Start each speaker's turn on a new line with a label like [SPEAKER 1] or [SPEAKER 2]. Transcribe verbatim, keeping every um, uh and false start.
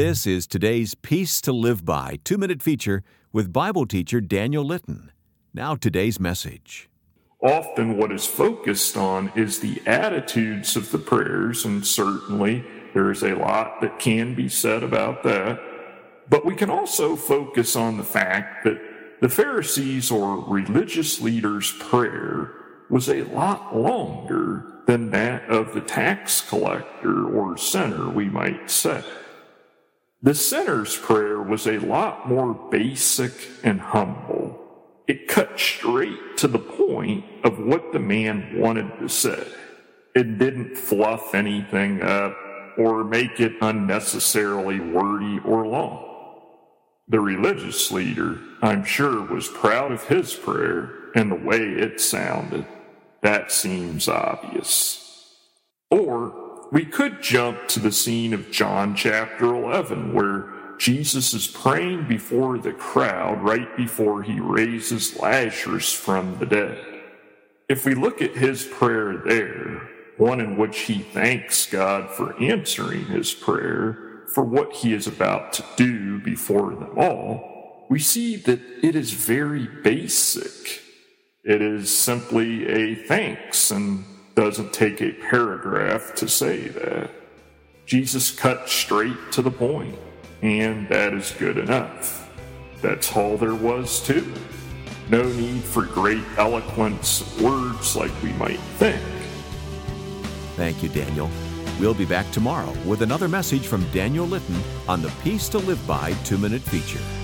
[SPEAKER 1] This is today's Peace to Live By two-minute feature with Bible teacher Daniel Litton. Now today's message.
[SPEAKER 2] Often what is focused on is the attitudes of the prayers, and certainly there is a lot that can be said about that. But we can also focus on the fact that the Pharisees or religious leaders' prayer was a lot longer than that of the tax collector or sinner, we might say. The sinner's prayer was a lot more basic and humble. It cut straight to the point of what the man wanted to say. It didn't fluff anything up or make it unnecessarily wordy or long. The religious leader, I'm sure, was proud of his prayer and the way it sounded. That seems obvious. Or we could jump to the scene of John chapter eleven, where Jesus is praying before the crowd right before he raises Lazarus from the dead. If we look at his prayer there, one in which he thanks God for answering his prayer for what he is about to do before them all, we see that it is very basic. It is simply a thanks and doesn't take a paragraph to say that. Jesus cut straight to the point, and that is good enough. That's all there was to it. No need for great eloquence words like we might think.
[SPEAKER 1] Thank you, Daniel. We'll be back tomorrow with another message from Daniel Litton on the Peace to Live By two-minute feature.